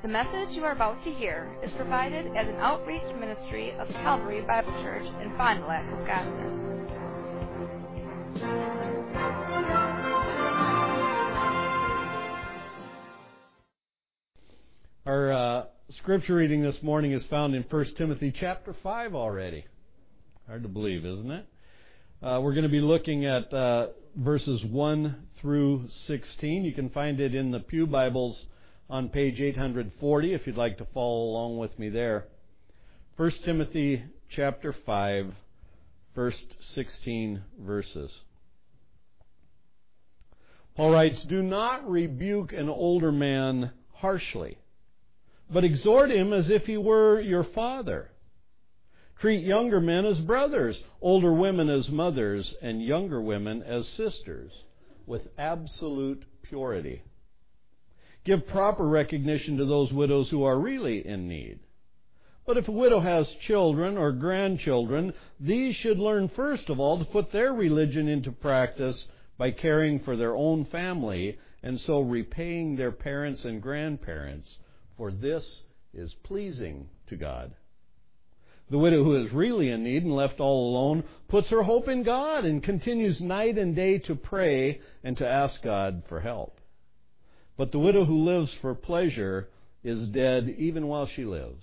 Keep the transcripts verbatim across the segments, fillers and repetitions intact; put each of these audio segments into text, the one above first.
The message you are about to hear is provided as an outreach ministry of Calvary Bible Church in Fond du Lac, Wisconsin. Our uh, scripture reading this morning is found in First Timothy chapter five already. Hard to believe, isn't it? Uh, we're going to be looking at uh, verses one through sixteen. You can find it in the Pew Bibles on page eight forty if you'd like to follow along with me there. First Timothy chapter five, first sixteen verses. Paul writes, "Do not rebuke an older man harshly, but exhort him as if he were your father. Treat younger men as brothers, older women as mothers, and younger women as sisters, with absolute purity. Give proper recognition to those widows who are really in need. But if a widow has children or grandchildren, these should learn first of all to put their religion into practice by caring for their own family, and so repaying their parents and grandparents, for this is pleasing to God. The widow who is really in need and left all alone puts her hope in God and continues night and day to pray and to ask God for help. But the widow who lives for pleasure is dead even while she lives.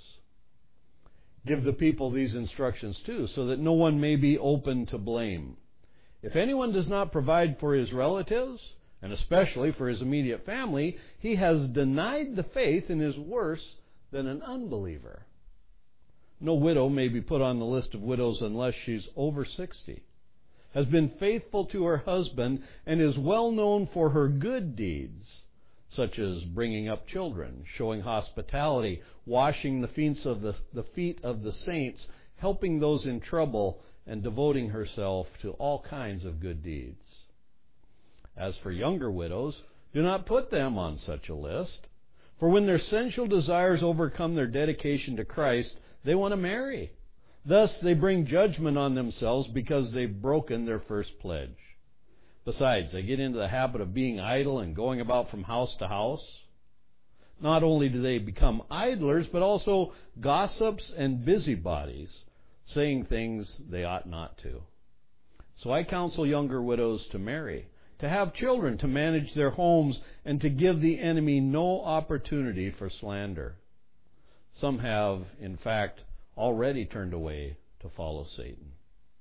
Give the people these instructions too, so that no one may be open to blame. If anyone does not provide for his relatives, and especially for his immediate family, he has denied the faith and is worse than an unbeliever. No widow may be put on the list of widows unless she's over sixty, has been faithful to her husband, and is well known for her good deeds, such as bringing up children, showing hospitality, washing the feet of the, the feet of the saints, helping those in trouble, and devoting herself to all kinds of good deeds. As for younger widows, do not put them on such a list, for when their sensual desires overcome their dedication to Christ, they want to marry. Thus they bring judgment on themselves because they've broken their first pledge. Besides, they get into the habit of being idle and going about from house to house. Not only do they become idlers, but also gossips and busybodies, saying things they ought not to. So I counsel younger widows to marry, to have children, to manage their homes, and to give the enemy no opportunity for slander. Some have, in fact, already turned away to follow Satan.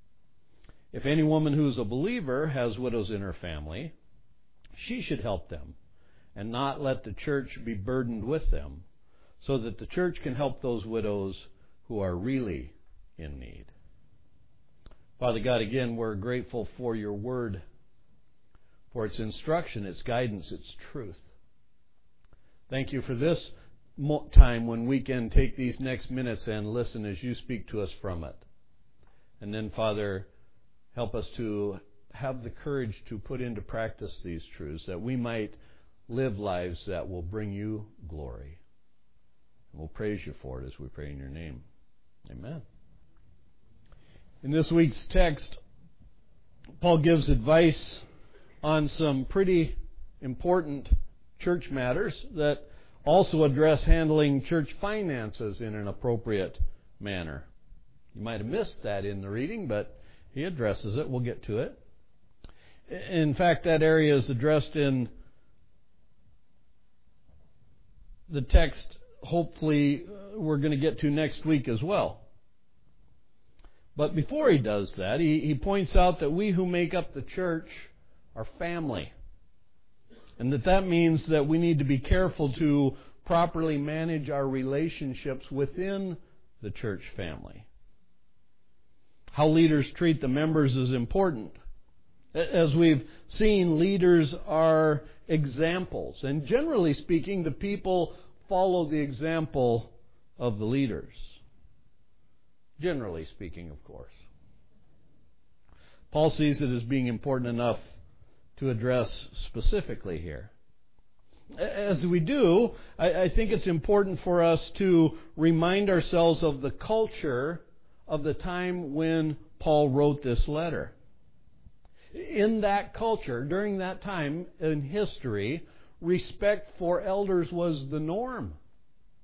If any woman who is a believer has widows in her family, she should help them and not let the church be burdened with them, so that the church can help those widows who are really in need." Father God, again, we're grateful for your word, for its instruction, its guidance, its truth. Thank you for this time when we can take these next minutes and listen as you speak to us from it. And then, Father, help us to have the courage to put into practice these truths, that we might live lives that will bring you glory. And we'll praise you for it as we pray in your name. Amen. In this week's text, Paul gives advice on some pretty important church matters that also address handling church finances in an appropriate manner. You might have missed that in the reading, but he addresses it. We'll get to it. In fact, that area is addressed in the text, hopefully, we're going to get to next week as well. But before he does that, he, he points out that we who make up the church are family. And that that means that we need to be careful to properly manage our relationships within the church family. How leaders treat the members is important. As we've seen, leaders are examples. And generally speaking, the people follow the example of the leaders. Generally speaking, of course. Paul sees it as being important enough to address specifically here. As we do, I, I think it's important for us to remind ourselves of the culture of the time when Paul wrote this letter. In that culture, during that time in history, respect for elders was the norm.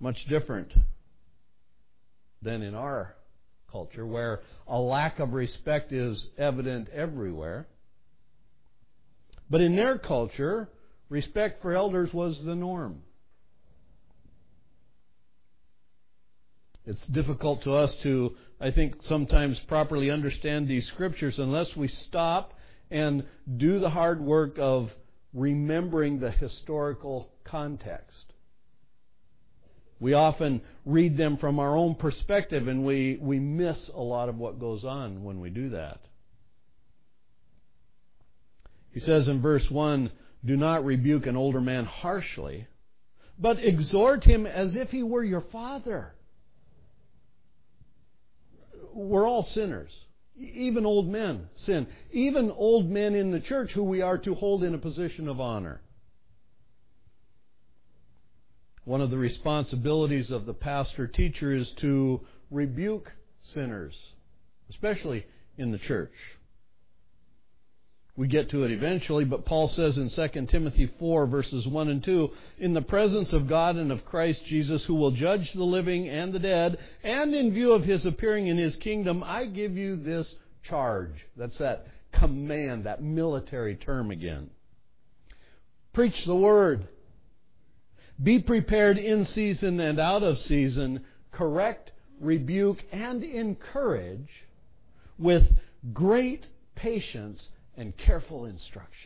Much different than in our culture, where a lack of respect is evident everywhere. But in their culture, respect for elders was the norm. It's difficult to us to, I think, sometimes properly understand these scriptures unless we stop and do the hard work of remembering the historical context. We often read them from our own perspective, and we, we miss a lot of what goes on when we do that. He says in verse one, "Do not rebuke an older man harshly, but exhort him as if he were your father." We're all sinners. Even old men sin. Even old men in the church who we are to hold in a position of honor. One of the responsibilities of the pastor-teacher is to rebuke sinners, especially in the church. We get to it eventually, but Paul says in Second Timothy four, verses one and two, "In the presence of God and of Christ Jesus, who will judge the living and the dead, and in view of His appearing in His kingdom, I give you this charge." That's that command, that military term again. Preach the word. Be prepared in season and out of season. Correct, rebuke, and encourage with great patience and careful instruction.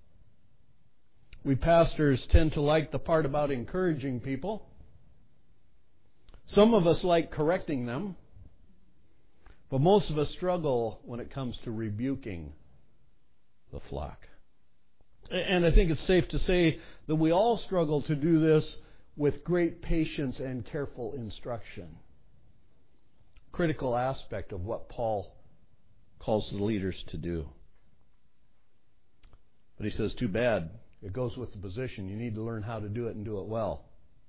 We pastors tend to like the part about encouraging people. Some of us like correcting them, but most of us struggle when it comes to rebuking the flock. And I think it's safe to say that we all struggle to do this with great patience and careful instruction. Critical aspect of what Paul calls the leaders to do. But he says, too bad. It goes with the position. You need to learn how to do it and do it well.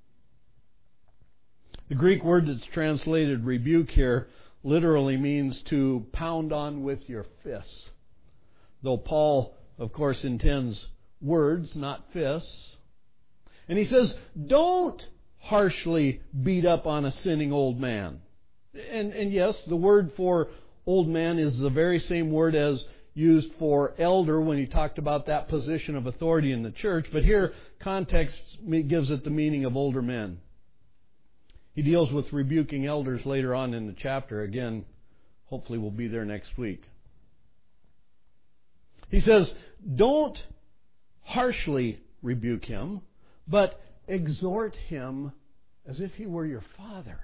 The Greek word that's translated rebuke here literally means to pound on with your fists. Though Paul, of course, intends words, not fists. And he says, don't harshly beat up on a sinning old man. And, and yes, the word for old man is the very same word as used for elder when he talked about that position of authority in the church. But here, context gives it the meaning of older men. He deals with rebuking elders later on in the chapter. Again, hopefully we'll be there next week. He says, don't harshly rebuke him, but exhort him as if he were your father.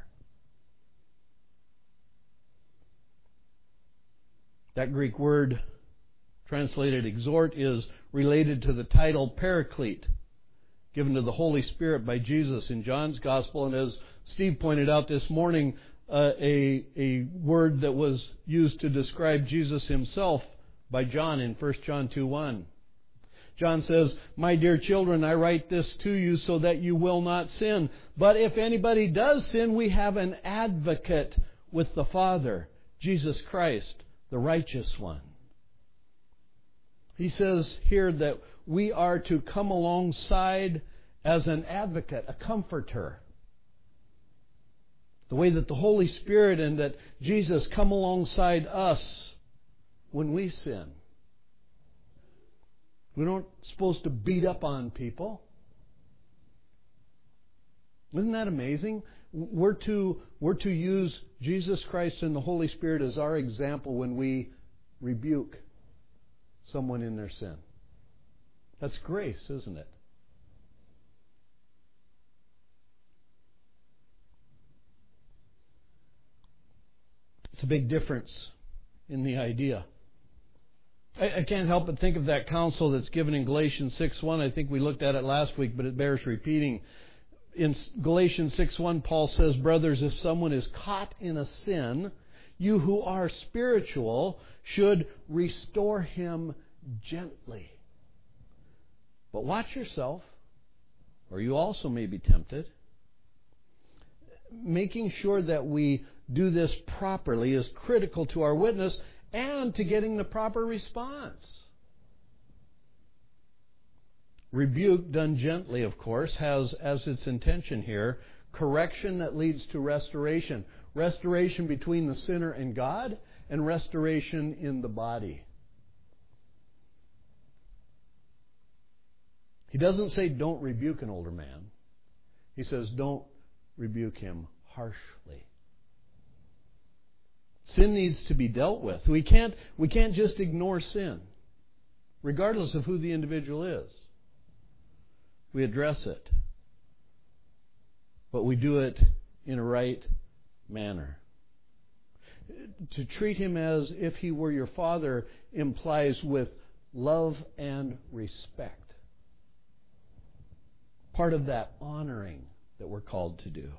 That Greek word translated exhort is related to the title Paraclete, given to the Holy Spirit by Jesus in John's Gospel. And as Steve pointed out this morning, uh, a, a word that was used to describe Jesus himself by John in First John two one. John says, "My dear children, I write this to you so that you will not sin. But if anybody does sin, we have an advocate with the Father, Jesus Christ, the righteous one." He says here that we are to come alongside as an advocate, a comforter. The way that the Holy Spirit and that Jesus come alongside us when we sin. We aren't supposed to beat up on people. Isn't that amazing? We're to, we're to use Jesus Christ and the Holy Spirit as our example when we rebuke someone in their sin. That's grace, isn't it? It's a big difference in the idea. I, I can't help but think of that counsel that's given in Galatians six one. I think we looked at it last week, but it bears repeating. In Galatians six one, Paul says, "Brothers, if someone is caught in a sin, you who are spiritual should restore him gently. But watch yourself, or you also may be tempted." Making sure that we do this properly is critical to our witness and to getting the proper response. Rebuke done gently, of course, has as its intention here correction that leads to restoration. Restoration between the sinner and God, and restoration in the body. He doesn't say don't rebuke an older man. He says don't rebuke him harshly. Sin needs to be dealt with. We can't, we can't just ignore sin, regardless of who the individual is. We address it. But we do it in a right manner. To treat him as if he were your father implies with love and respect. Part of that honoring that we're called to do.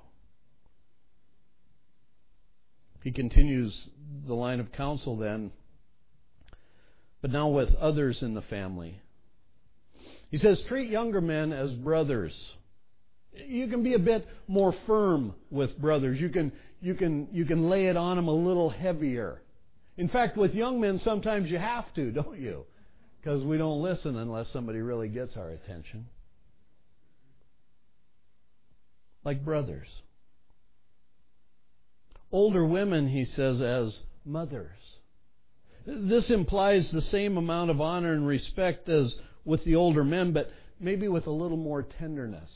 He continues the line of counsel then, but now with others in the family. He says, treat younger men as brothers. You can be a bit more firm with brothers. You can, you can, you can lay it on them a little heavier. In fact, with young men, sometimes you have to, don't you? Because we don't listen unless somebody really gets our attention. Like brothers. Older women, he says, as mothers. This implies the same amount of honor and respect as with the older men, but maybe with a little more tenderness.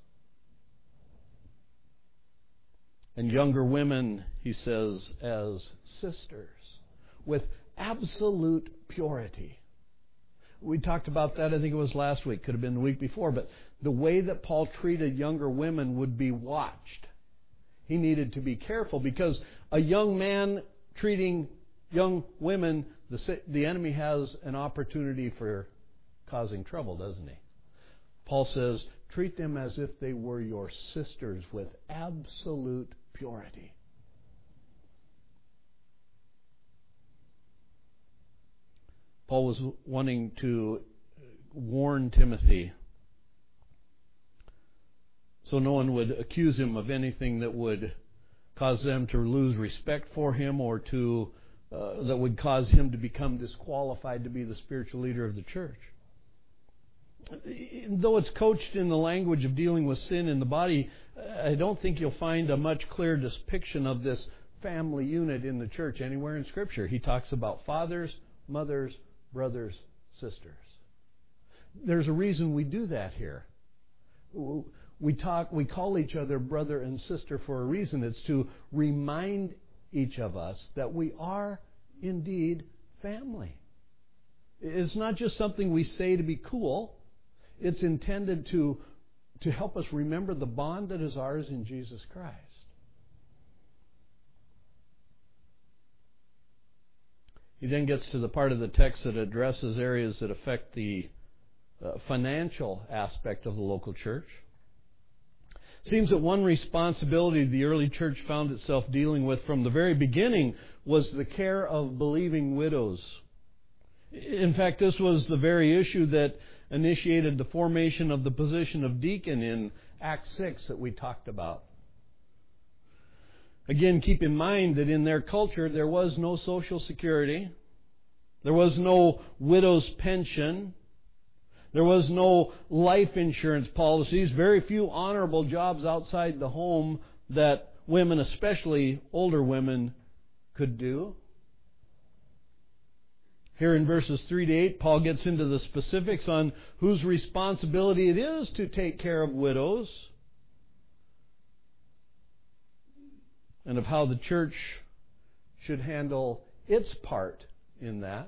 And younger women, he says, as sisters, with absolute purity. We talked about that, I think it was last week, could have been the week before, but the way that Paul treated younger women would be watched. He needed to be careful because a young man treating young women, the, the enemy has an opportunity for causing trouble, doesn't he? Paul says, treat them as if they were your sisters with absolute purity. Paul was wanting to warn Timothy so no one would accuse him of anything that would cause them to lose respect for him or to uh, that would cause him to become disqualified to be the spiritual leader of the church. Though it's coached in the language of dealing with sin in the body, I don't think you'll find a much clearer depiction of this family unit in the church anywhere in Scripture. He talks about fathers, mothers, brothers, sisters. There's a reason we do that here. We talk, we call each other brother and sister for a reason. It's to remind each of us that we are indeed family. It's not just something we say to be cool. It's intended to, to help us remember the bond that is ours in Jesus Christ. He then gets to the part of the text that addresses areas that affect the uh, financial aspect of the local church. Seems that one responsibility the early church found itself dealing with from the very beginning was the care of believing widows. In fact, this was the very issue that initiated the formation of the position of deacon in Acts six that we talked about. Again, keep in mind that in their culture there was no Social Security. There was no widow's pension. There was no life insurance policies. Very few honorable jobs outside the home that women, especially older women, could do. Here in verses three to eight, Paul gets into the specifics on whose responsibility it is to take care of widows and of how the church should handle its part in that.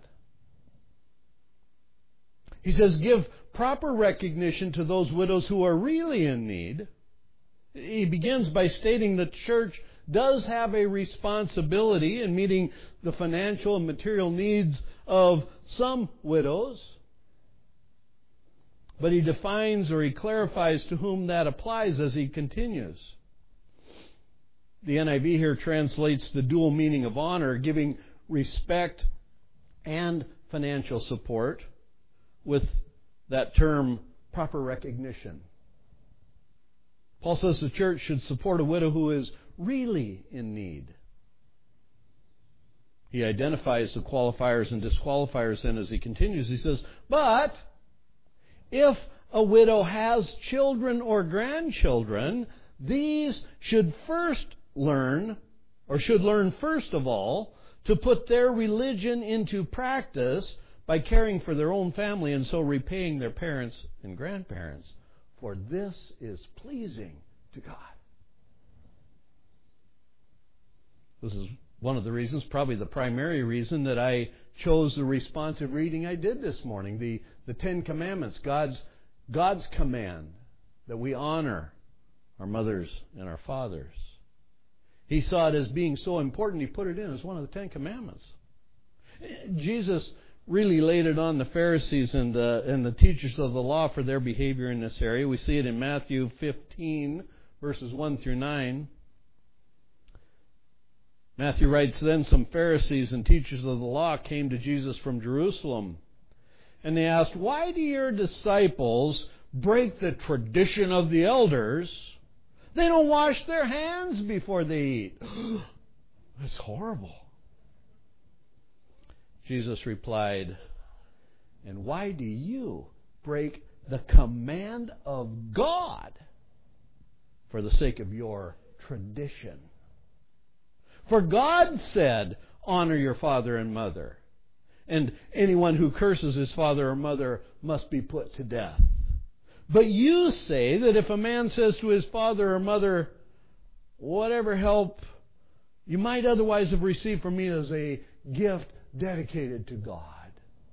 He says, give proper recognition to those widows who are really in need. He begins by stating the church does have a responsibility in meeting the financial and material needs of some widows. But he defines or he clarifies to whom that applies as he continues. The N I V here translates the dual meaning of honor, giving respect and financial support, with that term, proper recognition. Paul says the church should support a widow who is really in need. He identifies the qualifiers and disqualifiers then as he continues. He says, but if a widow has children or grandchildren, These should first learn, or should learn first of all, to put their religion into practice by caring for their own family and so repaying their parents and grandparents. For this is pleasing to God. This is one of the reasons, probably the primary reason, that I chose the responsive reading I did this morning. The, the Ten Commandments, God's, God's command that we honor our mothers and our fathers. He saw it as being so important, He put it in as one of the Ten Commandments. Jesus really laid it on the Pharisees and the, and the teachers of the law for their behavior in this area. We see it in Matthew fifteen, verses one through nine. Matthew writes, "Then some Pharisees and teachers of the law came to Jesus from Jerusalem, and they asked, 'Why do your disciples break the tradition of the elders? They don't wash their hands before they eat.'" That's horrible. Jesus replied, "And why do you break the command of God for the sake of your tradition? For God said, 'Honor your father and mother,' and anyone who curses his father or mother must be put to death. But you say that if a man says to his father or mother, 'Whatever help you might otherwise have received from me as a gift dedicated to God,'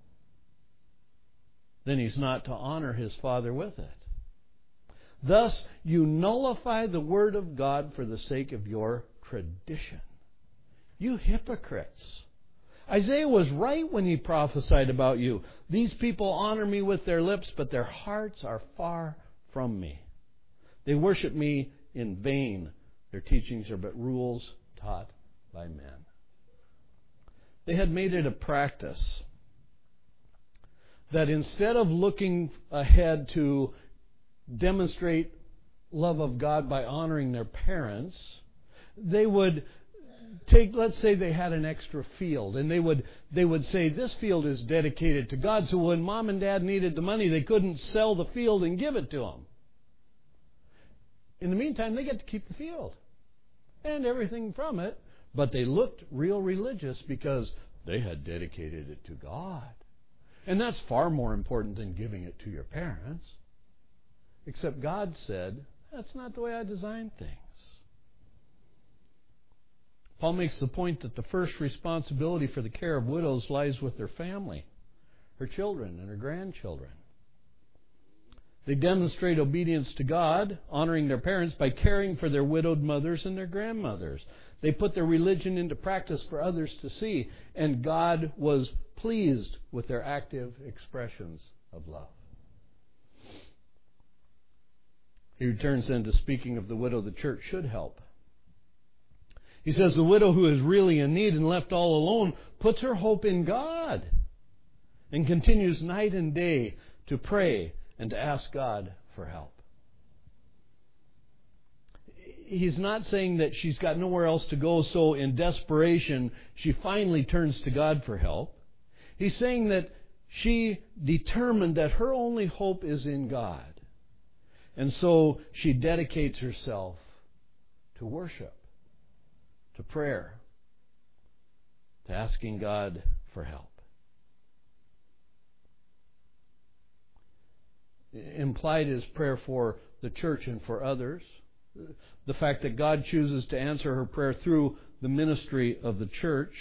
then he's not to honor his father with it. Thus you nullify the word of God for the sake of your tradition. You hypocrites! Isaiah was right when he prophesied about you. 'These people honor me with their lips, but their hearts are far from me. They worship me in vain. Their teachings are but rules taught by men.'" They had made it a practice that instead of looking ahead to demonstrate love of God by honoring their parents, they would take, let's say they had an extra field, and they would they would say, "This field is dedicated to God," so when mom and dad needed the money, they couldn't sell the field and give it to them. In the meantime, they get to keep the field and everything from it, but they looked real religious because they had dedicated it to God. And that's far more important than giving it to your parents. Except God said, that's not the way I designed things. Paul makes the point that the first responsibility for the care of widows lies with their family, her children and her grandchildren. They demonstrate obedience to God, honoring their parents by caring for their widowed mothers and their grandmothers. They put their religion into practice for others to see, and God was pleased with their active expressions of love. He returns then to speaking of the widow the church should help. He says the widow who is really in need and left all alone puts her hope in God and continues night and day to pray and to ask God for help. He's not saying that she's got nowhere else to go, so in desperation she finally turns to God for help. He's saying that she determined that her only hope is in God. And so she dedicates herself to worship, to prayer, to asking God for help. Implied is prayer for the church and for others. The fact that God chooses to answer her prayer through the ministry of the church.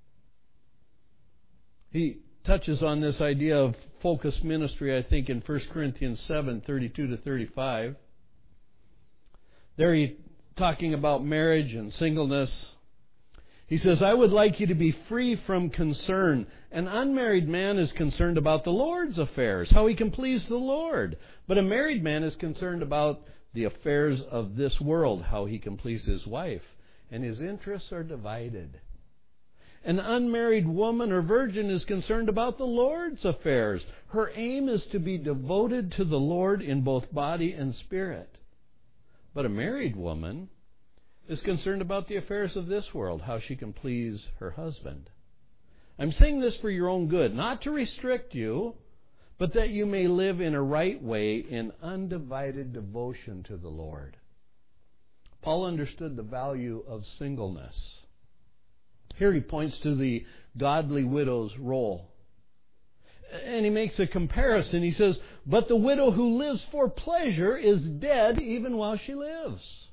He touches on this idea of focused ministry, I think, in First Corinthians seven, thirty-two to thirty-five. There he's talking about marriage and singleness. He says, "I would like you to be free from concern. An unmarried man is concerned about the Lord's affairs, how he can please the Lord. But a married man is concerned about the affairs of this world, how he can please his wife. And his interests are divided. An unmarried woman or virgin is concerned about the Lord's affairs. Her aim is to be devoted to the Lord in both body and spirit. But a married woman is concerned about the affairs of this world, how she can please her husband. I'm saying this for your own good, not to restrict you, but that you may live in a right way in undivided devotion to the Lord." Paul understood the value of singleness. Here he points to the godly widow's role. And he makes a comparison. He says, but the widow who lives for pleasure is dead even while she lives.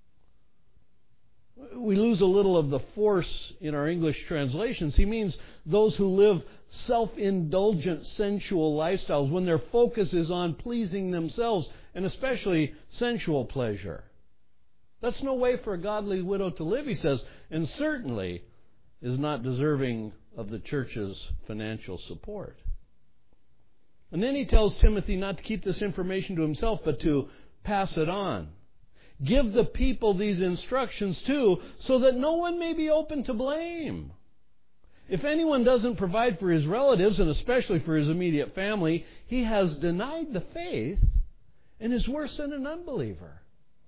We lose a little of the force in our English translations. He means those who live self-indulgent, sensual lifestyles, when their focus is on pleasing themselves, and especially sensual pleasure. That's no way for a godly widow to live, he says, and certainly is not deserving of the church's financial support. And then he tells Timothy not to keep this information to himself, but to pass it on. Give the people these instructions too, so that no one may be open to blame. If anyone doesn't provide for his relatives, and especially for his immediate family, he has denied the faith and is worse than an unbeliever.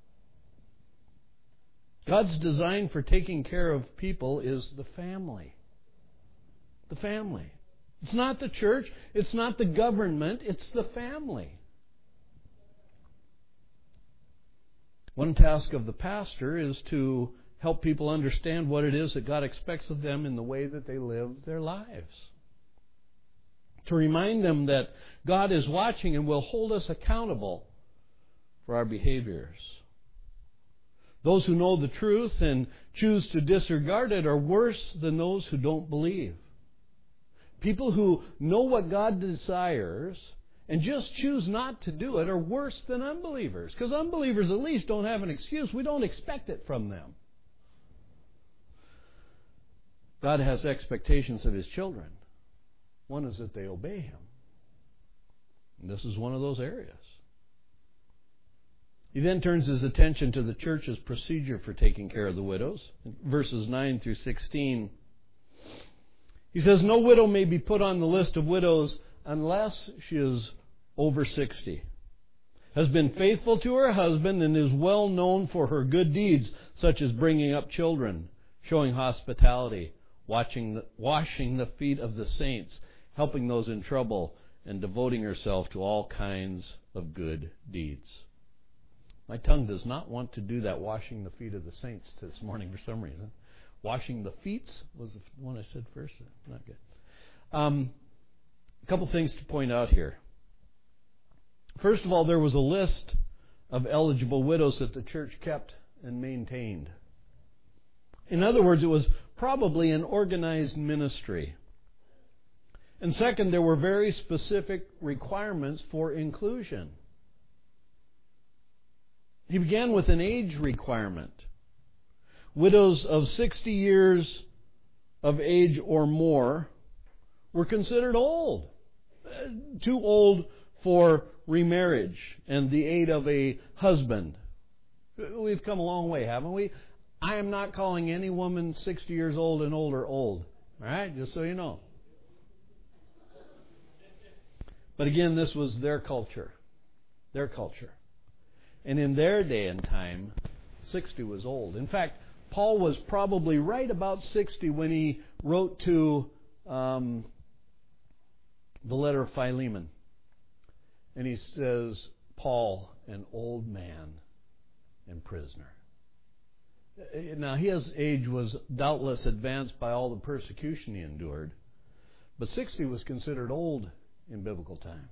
God's design for taking care of people is the family. The family. It's not the church. It's not the government. It's the family. One task of the pastor is to help people understand what it is that God expects of them in the way that they live their lives. To remind them that God is watching and will hold us accountable for our behaviors. Those who know the truth and choose to disregard it are worse than those who don't believe. People who know what God desires and just choose not to do it are worse than unbelievers. Because unbelievers at least don't have an excuse. We don't expect it from them. God has expectations of His children. One is that they obey Him. And this is one of those areas. He then turns his attention to the church's procedure for taking care of the widows. In verses nine through sixteen, he says, no widow may be put on the list of widows unless she is over sixty, has been faithful to her husband, and is well known for her good deeds, such as bringing up children, showing hospitality, watching the, washing the feet of the saints, helping those in trouble, and devoting herself to all kinds of good deeds. My tongue does not want to do that washing the feet of the saints this morning for some reason. Washing the feet was the one I said first. Not good. Um, a couple things to point out here. First of all, there was a list of eligible widows that the church kept and maintained. In other words, it was probably an organized ministry. And second, there were very specific requirements for inclusion. He began with an age requirement. Widows of sixty years of age or more were considered old. Too old for remarriage and the aid of a husband. We've come a long way, haven't we? I am not calling any woman sixty years old and older old. All right? Just so you know. But again, this was their culture. Their culture. And in their day and time, sixty was old. In fact, Paul was probably right about sixty when he wrote to um, the letter of Philemon. And he says, Paul, an old man and prisoner. Now, his age was doubtless advanced by all the persecution he endured. But sixty was considered old in biblical times.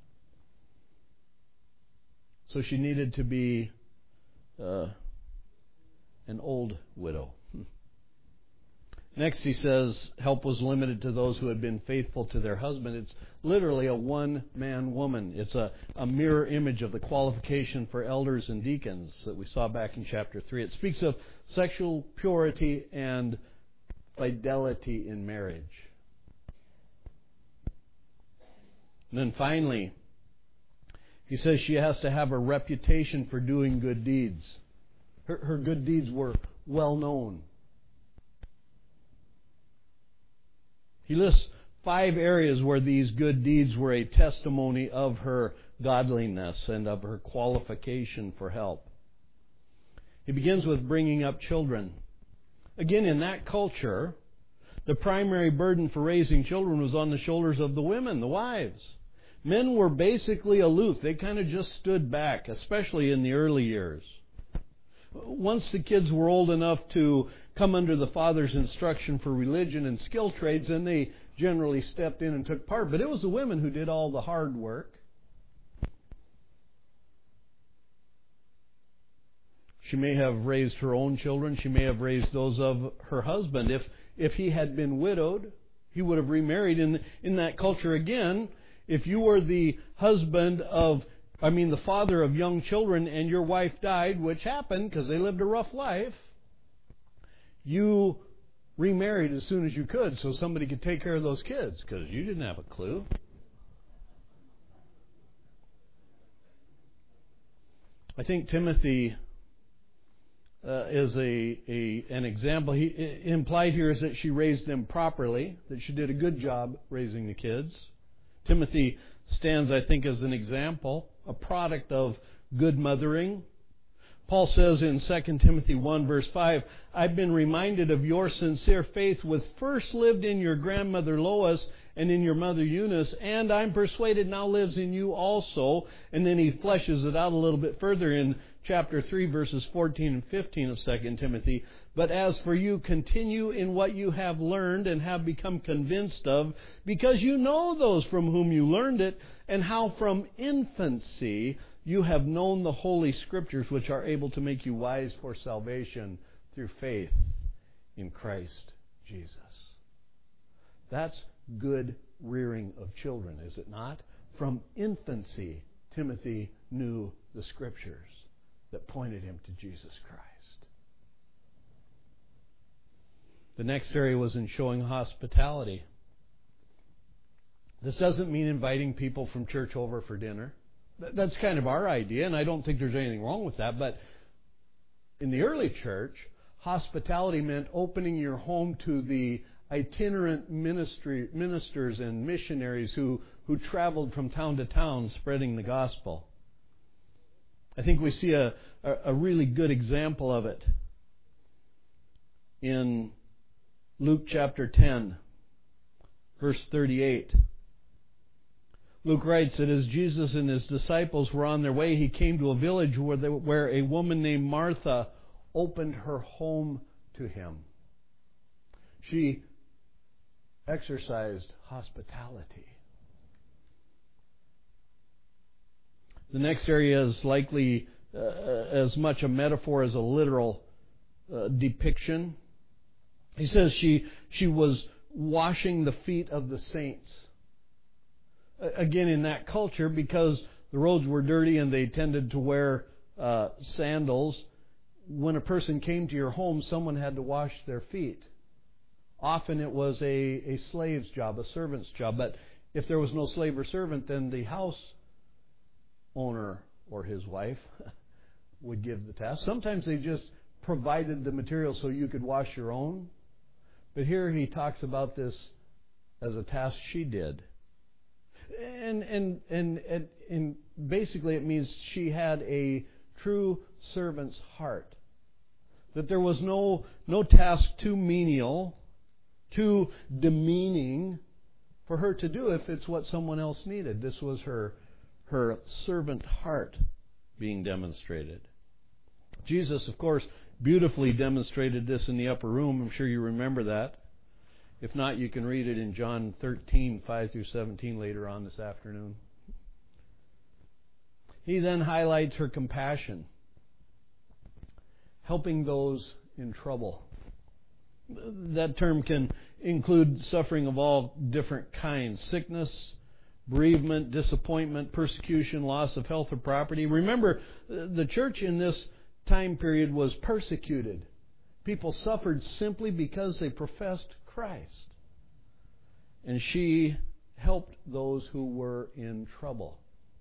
So she needed to be uh, an old widow. Next he says help was limited to those who had been faithful to their husband. It's literally a one-man woman. It's a, a mirror image of the qualification for elders and deacons that we saw back in chapter three. It speaks of sexual purity and fidelity in marriage. And then finally, he says she has to have a reputation for doing good deeds. Her, her good deeds were well known. He lists five areas where these good deeds were a testimony of her godliness and of her qualification for help. He begins with bringing up children. Again, in that culture, the primary burden for raising children was on the shoulders of the women, the wives. Men were basically aloof. They kind of just stood back, especially in the early years. Once the kids were old enough to come under the father's instruction for religion and skill trades, then they generally stepped in and took part. But it was the women who did all the hard work. She may have raised her own children. She may have raised those of her husband. If if he had been widowed, he would have remarried. In in that culture again, if you were the husband of, I mean, the father of young children, and your wife died, which happened because they lived a rough life, you remarried as soon as you could so somebody could take care of those kids because you didn't have a clue. I think Timothy uh, is a, a an example. He, implied here is that she raised them properly, that she did a good job raising the kids. Timothy stands, I think, as an example, a product of good mothering. Paul says in Second Timothy one, verse five, I've been reminded of your sincere faith, which first lived in your grandmother Lois and in your mother Eunice, and I'm persuaded now lives in you also. And then he fleshes it out a little bit further in chapter three, verses fourteen and fifteen of Second Timothy. But as for you, continue in what you have learned and have become convinced of, because you know those from whom you learned it, and how from infancy you have known the Holy Scriptures, which are able to make you wise for salvation through faith in Christ Jesus. That's good rearing of children, is it not? From infancy, Timothy knew the Scriptures that pointed him to Jesus Christ. The next area was in showing hospitality. This doesn't mean inviting people from church over for dinner. That's kind of our idea, and I don't think there's anything wrong with that. But in the early church, hospitality meant opening your home to the itinerant ministry, ministers and missionaries who, who traveled from town to town spreading the gospel. I think we see a, a, a really good example of it in Luke chapter ten, verse thirty-eight. Luke writes that as Jesus and his disciples were on their way, he came to a village where, they, where a woman named Martha opened her home to him. She exercised hospitality. The next area is likely uh, as much a metaphor as a literal uh, depiction. He says she she was washing the feet of the saints. Again, in that culture, because the roads were dirty and they tended to wear uh, sandals, when a person came to your home, someone had to wash their feet. Often it was a, a slave's job, a servant's job. But if there was no slave or servant, then the house owner or his wife would give the task. Sometimes they just provided the material so you could wash your own. But here he talks about this as a task she did. And, and and and and basically it means she had a true servant's heart. That there was no no task too menial, too demeaning for her to do if it's what someone else needed. This was her her servant heart being demonstrated. Jesus, of course, beautifully demonstrated this in the upper room. I'm sure you remember that. If not, you can read it in John thirteen, five through seventeen later on this afternoon. He then highlights her compassion, helping those in trouble. That term can include suffering of all different kinds: sickness, bereavement, disappointment, persecution, loss of health or property. Remember, the church in this time period was persecuted. People suffered simply because they professed Christ. And she helped those who were in trouble.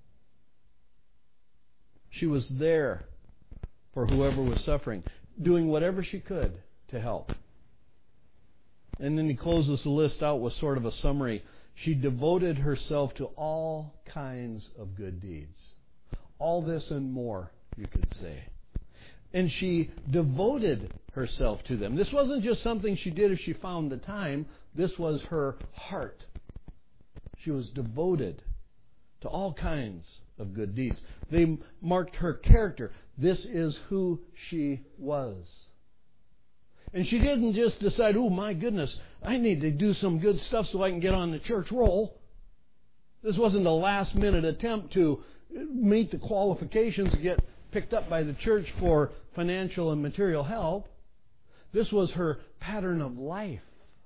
She was there for whoever was suffering, doing whatever she could to help. And then he closes the list out with sort of a summary. She devoted herself to all kinds of good deeds. All this and more, you could say. And she devoted herself to them. This wasn't just something she did if she found the time. This was her heart. She was devoted to all kinds of good deeds. They marked her character. This is who she was. And she didn't just decide, oh my goodness, I need to do some good stuff so I can get on the church roll. This wasn't a last minute attempt to meet the qualifications to get picked up by the church for financial and material help. This was her pattern of life.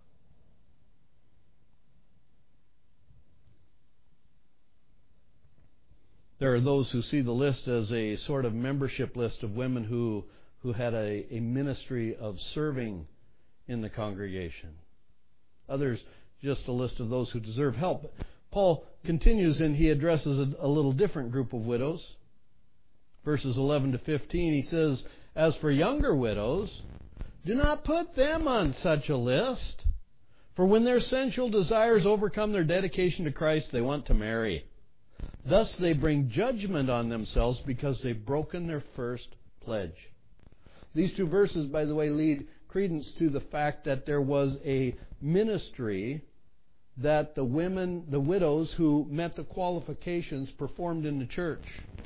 There are those who see the list as a sort of membership list of women who, who had a, a ministry of serving in the congregation. Others, just a list of those who deserve help. Paul continues and he addresses a, a little different group of widows. Verses eleven to fifteen, he says, as for younger widows, do not put them on such a list. For when their sensual desires overcome their dedication to Christ, they want to marry. Thus they bring judgment on themselves because they've broken their first pledge. These two verses, by the way, lead credence to the fact that there was a ministry that the women, the widows who met the qualifications, performed in the church.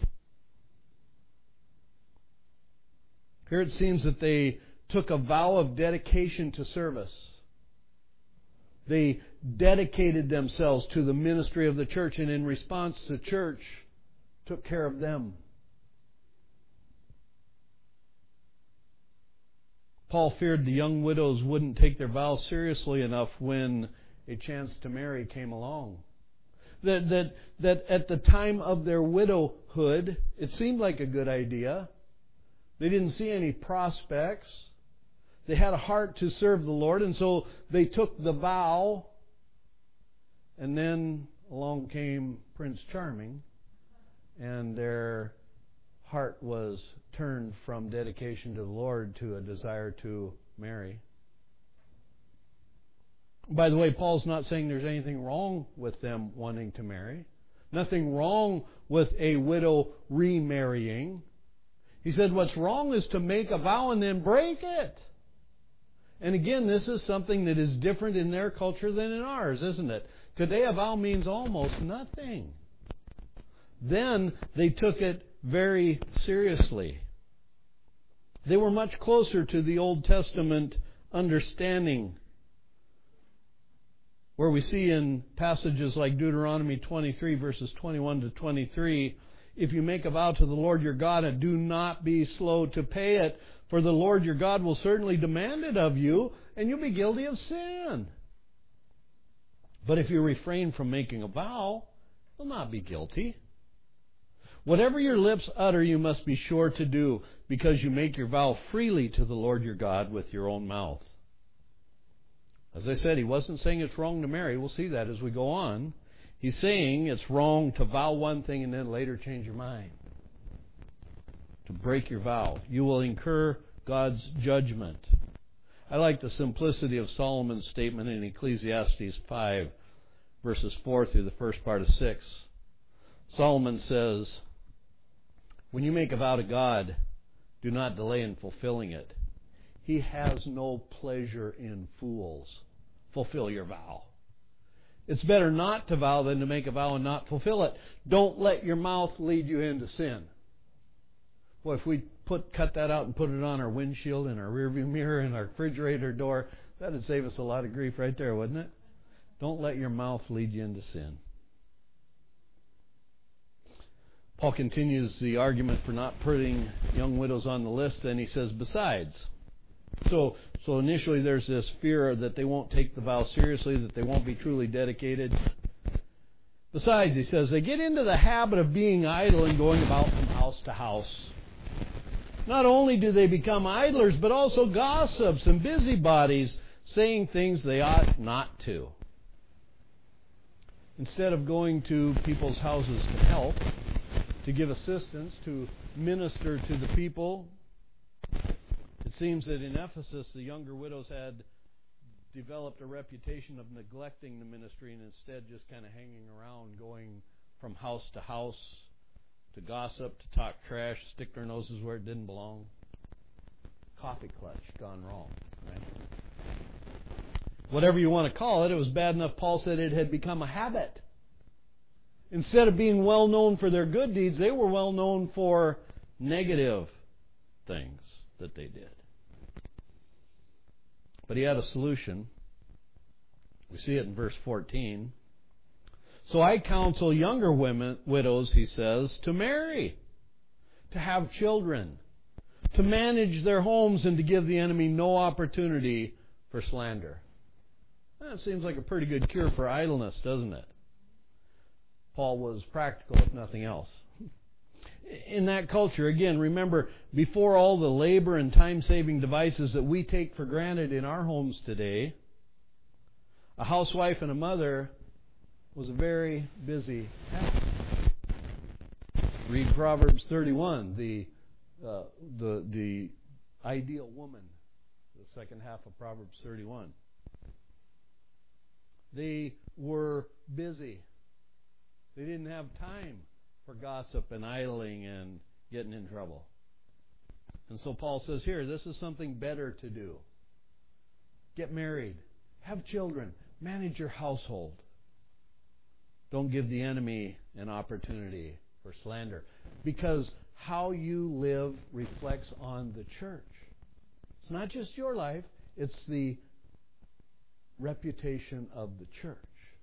Here it seems that they took a vow of dedication to service. They dedicated themselves to the ministry of the church, and in response, the church took care of them. Paul feared the young widows wouldn't take their vows seriously enough when a chance to marry came along. That, that, that at the time of their widowhood, it seemed like a good idea. They didn't see any prospects. They had a heart to serve the Lord, and so they took the vow. And then along came Prince Charming, and their heart was turned from dedication to the Lord to a desire to marry. By the way, Paul's not saying there's anything wrong with them wanting to marry. Nothing wrong with a widow remarrying. He said what's wrong is to make a vow and then break it. And again, this is something that is different in their culture than in ours, isn't it? Today a vow means almost nothing. Then they took it very seriously. They were much closer to the Old Testament understanding, where we see in passages like Deuteronomy twenty-three, verses twenty-one to twenty-three, if you make a vow to the Lord your God, and do not be slow to pay it, for the Lord your God will certainly demand it of you, and you'll be guilty of sin. But if you refrain from making a vow, you'll not be guilty. Whatever your lips utter, you must be sure to do, because you make your vow freely to the Lord your God with your own mouth. As I said, he wasn't saying it's wrong to marry. We'll see that as we go on. He's saying it's wrong to vow one thing and then later change your mind. To break your vow. You will incur God's judgment. I like the simplicity of Solomon's statement in Ecclesiastes five, verses four through the first part of six. Solomon says, when you make a vow to God, do not delay in fulfilling it. He has no pleasure in fools. Fulfill your vow. It's better not to vow than to make a vow and not fulfill it. Don't let your mouth lead you into sin. Boy, if we put cut that out and put it on our windshield, and our rearview mirror, and our refrigerator door, that would save us a lot of grief right there, wouldn't it? Don't let your mouth lead you into sin. Paul continues the argument for not putting young widows on the list, and he says, besides. So, so initially there's this fear that they won't take the vow seriously, that they won't be truly dedicated. Besides, he says, they get into the habit of being idle and going about from house to house. Not only do they become idlers, but also gossips and busybodies, saying things they ought not to. Instead of going to people's houses to help, to give assistance, to minister to the people, it seems that in Ephesus the younger widows had developed a reputation of neglecting the ministry and instead just kind of hanging around, going from house to house, to gossip, to talk trash, stick their noses where it didn't belong. Coffee clutch gone wrong, right? Whatever you want to call it, it was bad enough Paul said it had become a habit. Instead of being well known for their good deeds, they were well known for negative things that they did. But he had a solution. We see it in verse fourteen. So I counsel younger women, widows, he says, to marry, to have children, to manage their homes, and to give the enemy no opportunity for slander. That seems like a pretty good cure for idleness, doesn't it? Paul was practical, if nothing else. In that culture, again, remember, before all the labor and time-saving devices that we take for granted in our homes today, a housewife and a mother was a very busy task. Read Proverbs thirty-one, the uh, the the ideal woman, the second half of Proverbs thirty-one. They were busy. They didn't have time for gossip and idling and getting in trouble. And so Paul says here, this is something better to do. Get married. Have children. Manage your household. Don't give the enemy an opportunity for slander. Because how you live reflects on the church. It's not just your life. It's the reputation of the church.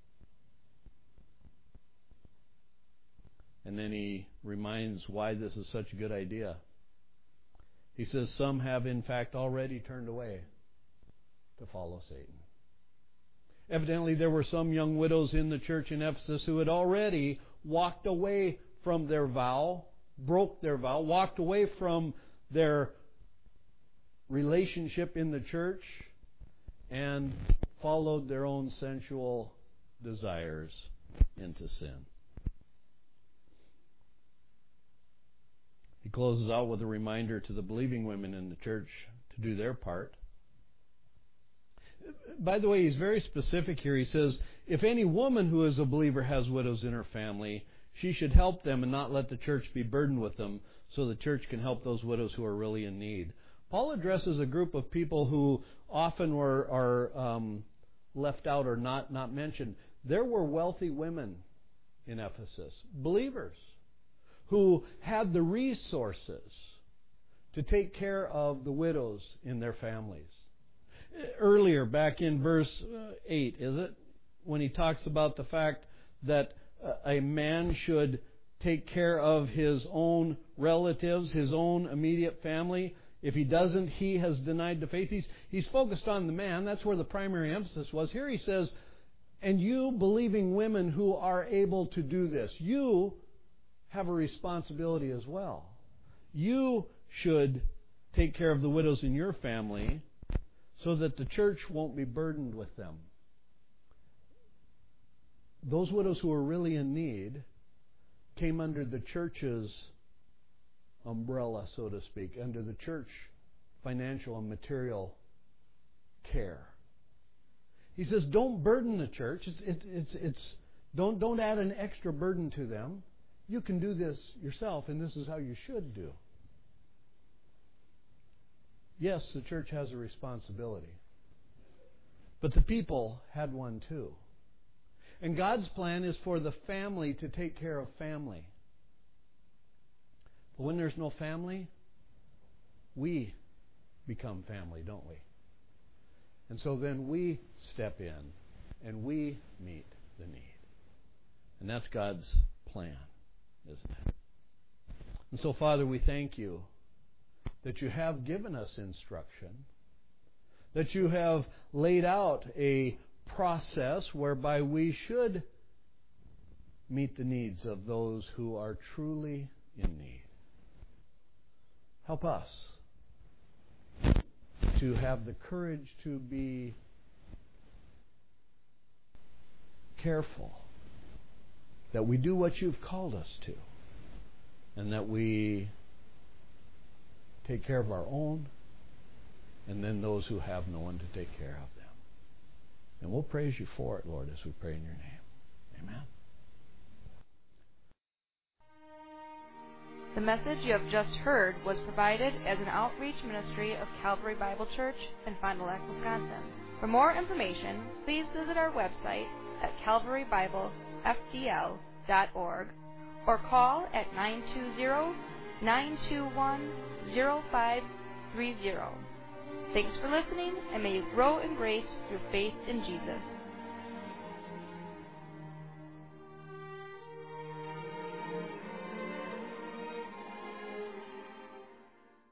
And then he reminds why this is such a good idea. He says, some have in fact already turned away to follow Satan. Evidently, there were some young widows in the church in Ephesus who had already walked away from their vow, broke their vow, walked away from their relationship in the church, and followed their own sensual desires into sin. He closes out with a reminder to the believing women in the church to do their part. By the way, he's very specific here. He says, if any woman who is a believer has widows in her family, she should help them and not let the church be burdened with them, so the church can help those widows who are really in need. Paul addresses a group of people who often were are um, left out or not, not mentioned. There were wealthy women in Ephesus, believers, who had the resources to take care of the widows in their families. Earlier, back in verse eight, is it? When he talks about the fact that a man should take care of his own relatives, his own immediate family. If he doesn't, he has denied the faith. He's, he's focused on the man. That's where the primary emphasis was. Here he says, and you believing women who are able to do this, you have a responsibility as well. You should take care of the widows in your family so that the church won't be burdened with them. Those widows who are really in need came under the church's umbrella, so to speak, under the church financial and material care. He says, don't burden the church. It's, it's, it's, it's, don't, don't add an extra burden to them. You can do this yourself, and this is how you should do. Yes, the church has a responsibility. But the people had one too. And God's plan is for the family to take care of family. But when there's no family, we become family, don't we? And so then we step in and we meet the need. And that's God's plan, isn't it? And so, Father, we thank you that you have given us instruction, that you have laid out a process whereby we should meet the needs of those who are truly in need. Help us to have the courage to be careful that we do what you've called us to, and that we take care of our own, and then those who have no one to take care of them. And we'll praise you for it, Lord, as we pray in your name. Amen. The message you have just heard was provided as an outreach ministry of Calvary Bible Church in Fond du Lac, Wisconsin. For more information, please visit our website at calvary bible f d l dot org or call at nine two zero, nine two one, zero five three zero. Thanks for listening, and may you grow in grace through faith in Jesus.